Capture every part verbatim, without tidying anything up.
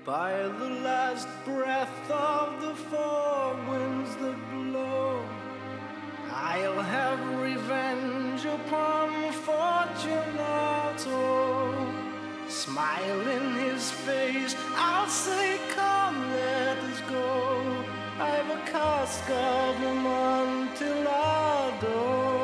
by the last breath of the four winds that blow. I'll have revenge upon Fortunato. Smile in his face, I'll say, come, let us go. I've a cask of Amontillado,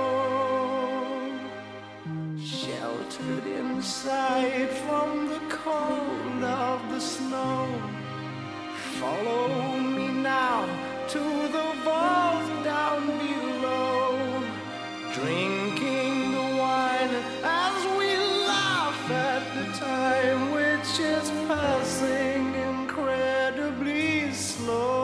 sheltered inside from the cold of the snow. Follow me now to the vault down below, drinking the wine as we laugh at the time which is passing incredibly slow.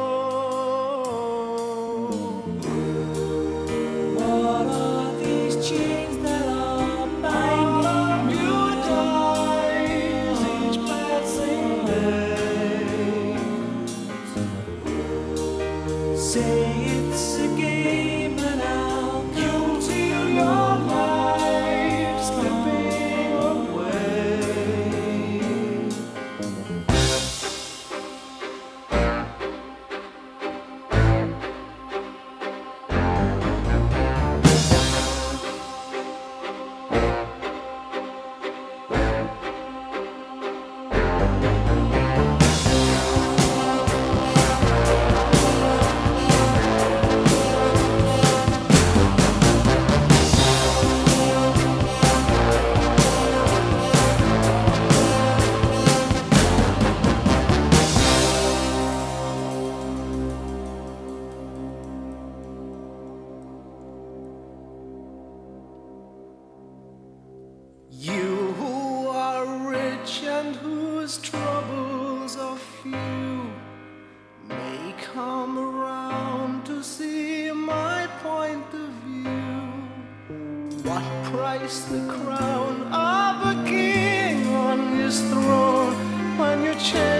What are these chains that are binding you dies each passing day? Say it's a game and I'll come till your life slipping away. You who are rich and whose troubles are few may come around to see my point of view. What price the crown of a king on his throne when you change